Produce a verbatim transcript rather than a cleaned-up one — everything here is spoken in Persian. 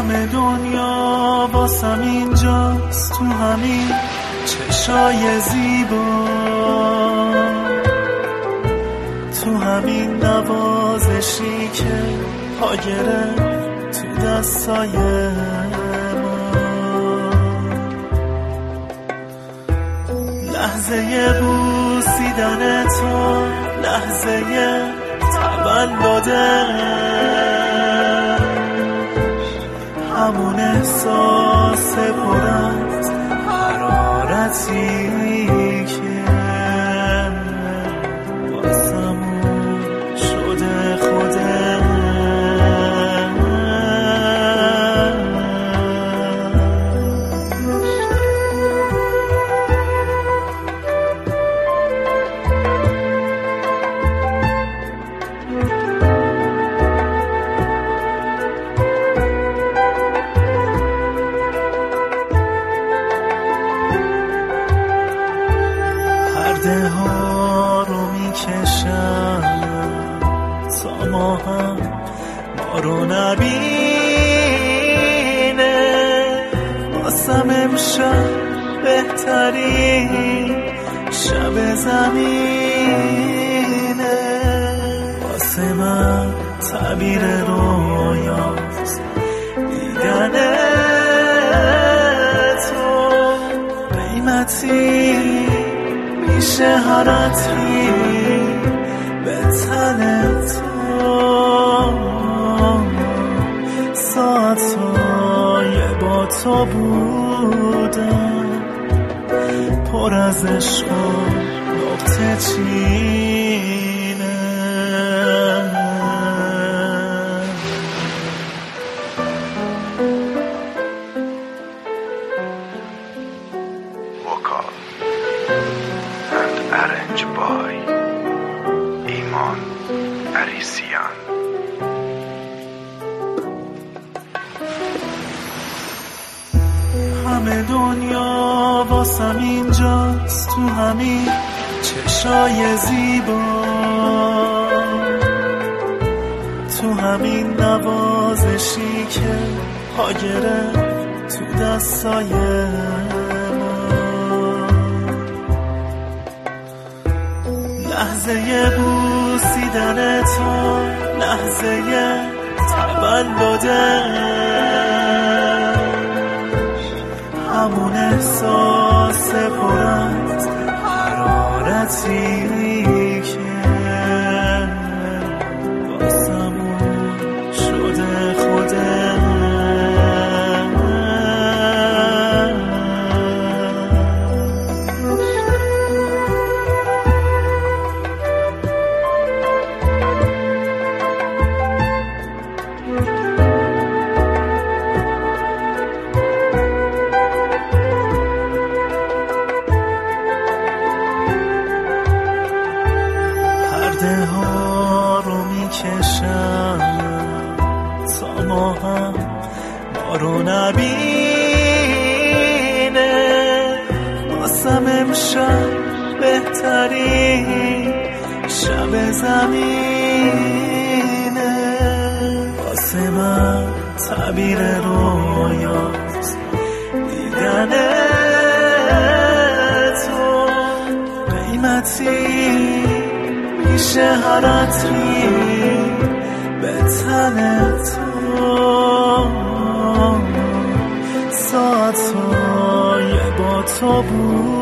همه دنیا واسم اینجاست، تو همین چشای زیبا، تو همین نوازشی که پا گرفت تو دستای ما. لحظه بوسیدن تو، لحظه تولده، همون احساس پر از حرارتی که واسمون شده خوده. پرده ها رو میکشم تا ما هم ما رو نبینه، واسم امشب بهترین شب زمینه، واسه من تعبیر رویاست دیدن تو، قیمتی میشه هر عطری به تن تو، ساعتای با تو بودم پر از عشق و نقطه چینه. Arranged by ایمان عریسیان. همه دنیا واسم اینجاست، تو همین چشای زیبا، تو همین نوازشی که پا گرفت تو دستای لحظه بوسیدن تو، لحظه تولده، همون احساس پر از حرارتی که واسمون شده خوده. پرده ها رو میکشم تا ما هم ما رو نبینه، واسم امشب بهترین شب زمینه، واسه من تعبیر رویاست دیدن تو، قیمتی میشه هر عطری به تن تو، ساعتای با تو بود